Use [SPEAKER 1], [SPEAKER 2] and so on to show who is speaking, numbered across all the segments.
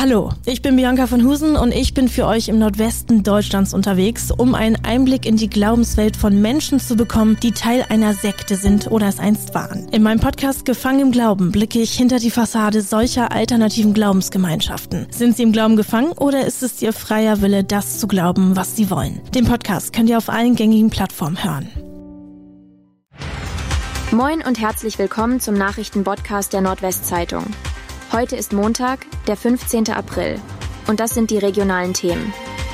[SPEAKER 1] Hallo, ich bin Bianca von Husen und ich bin für euch im Nordwesten Deutschlands unterwegs, um einen Einblick in die Glaubenswelt von Menschen zu bekommen, die Teil einer Sekte sind oder es einst waren. In meinem Podcast Gefangen im Glauben blicke ich hinter die Fassade solcher alternativen Glaubensgemeinschaften. Sind sie im Glauben gefangen oder ist es ihr freier Wille, das zu glauben, was sie wollen? Den Podcast könnt ihr auf allen gängigen Plattformen hören.
[SPEAKER 2] Moin und herzlich willkommen zum Nachrichtenpodcast der Nordwestzeitung. Heute ist Montag, der 15. April. Und das sind die regionalen Themen.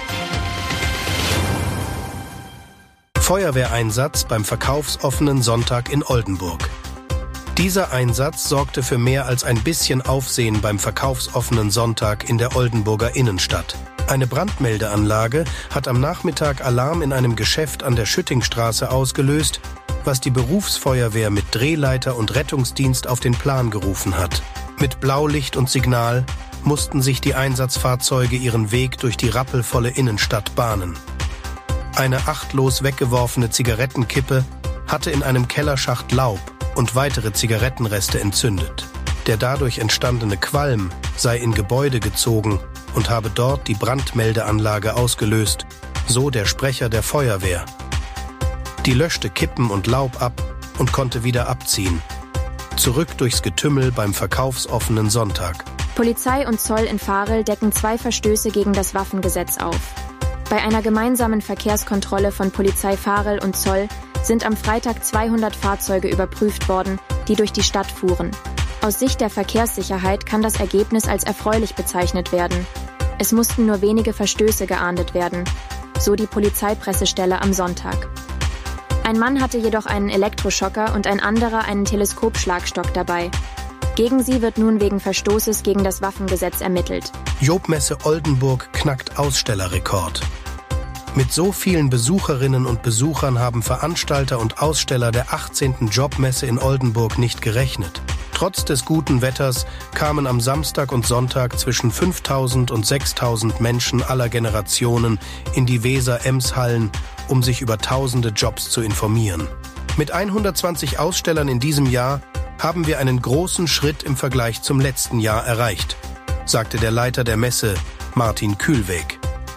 [SPEAKER 3] Feuerwehreinsatz beim verkaufsoffenen Sonntag in Oldenburg. Dieser Einsatz sorgte für mehr als ein bisschen Aufsehen beim verkaufsoffenen Sonntag in der Oldenburger Innenstadt. Eine Brandmeldeanlage hat am Nachmittag Alarm in einem Geschäft an der Schüttingstraße ausgelöst, was die Berufsfeuerwehr mit Drehleiter und Rettungsdienst auf den Plan gerufen hat. Mit Blaulicht und Signal mussten sich die Einsatzfahrzeuge ihren Weg durch die rappelvolle Innenstadt bahnen. Eine achtlos weggeworfene Zigarettenkippe hatte in einem Kellerschacht Laub und weitere Zigarettenreste entzündet. Der dadurch entstandene Qualm sei in Gebäude gezogen und habe dort die Brandmeldeanlage ausgelöst, so der Sprecher der Feuerwehr. Die löschte Kippen und Laub ab und konnte wieder abziehen. Zurück durchs Getümmel beim verkaufsoffenen Sonntag.
[SPEAKER 2] Polizei und Zoll in Varel decken 2 Verstöße gegen das Waffengesetz auf. Bei einer gemeinsamen Verkehrskontrolle von Polizei Varel und Zoll sind am Freitag 200 Fahrzeuge überprüft worden, die durch die Stadt fuhren. Aus Sicht der Verkehrssicherheit kann das Ergebnis als erfreulich bezeichnet werden. Es mussten nur wenige Verstöße geahndet werden, so die Polizeipressestelle am Sonntag. Ein Mann hatte jedoch einen Elektroschocker und ein anderer einen Teleskopschlagstock dabei. Gegen sie wird nun wegen Verstoßes gegen das Waffengesetz ermittelt.
[SPEAKER 3] Jobmesse Oldenburg knackt Ausstellerrekord. Mit so vielen Besucherinnen und Besuchern haben Veranstalter und Aussteller der 18. Jobmesse in Oldenburg nicht gerechnet. Trotz des guten Wetters kamen am Samstag und Sonntag zwischen 5.000 und 6.000 Menschen aller Generationen in die Weser-Ems-Hallen, um sich über tausende Jobs zu informieren. Mit 120 Ausstellern in diesem Jahr haben wir einen großen Schritt im Vergleich zum letzten Jahr erreicht, sagte der Leiter der Messe, Martin Kühlweg.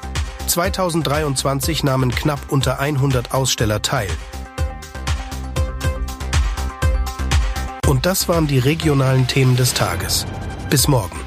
[SPEAKER 3] 2023 nahmen knapp unter 100 Aussteller teil. Und das waren die regionalen Themen des Tages. Bis morgen.